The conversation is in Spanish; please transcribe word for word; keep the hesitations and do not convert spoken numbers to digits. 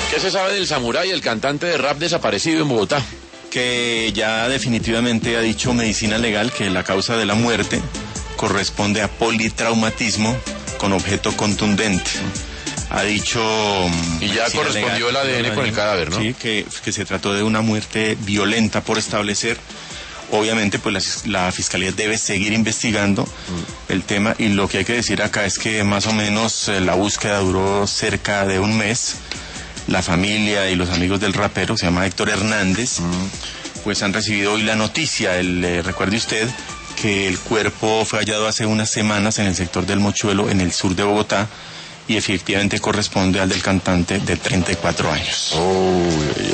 ¿Qué se sabe del samurái, el cantante de rap desaparecido en Bogotá? Que ya definitivamente ha dicho Medicina Legal que la causa de la muerte corresponde a politraumatismo con objeto contundente. Ha dicho... Y ya correspondió el A D N con el cadáver, ¿no? Sí, que, que se trató de una muerte violenta por establecer. Obviamente, pues la, la Fiscalía debe seguir investigando mm. el tema, y lo que hay que decir acá es que más o menos eh, la búsqueda duró cerca de un mes. La familia y los amigos del rapero, se llama Héctor Hernández, mm. pues han recibido hoy la noticia. El, eh, recuerde usted que el cuerpo fue hallado hace unas semanas en el sector del Mochuelo, en el sur de Bogotá, y efectivamente corresponde al del cantante de treinta y cuatro años. Oh,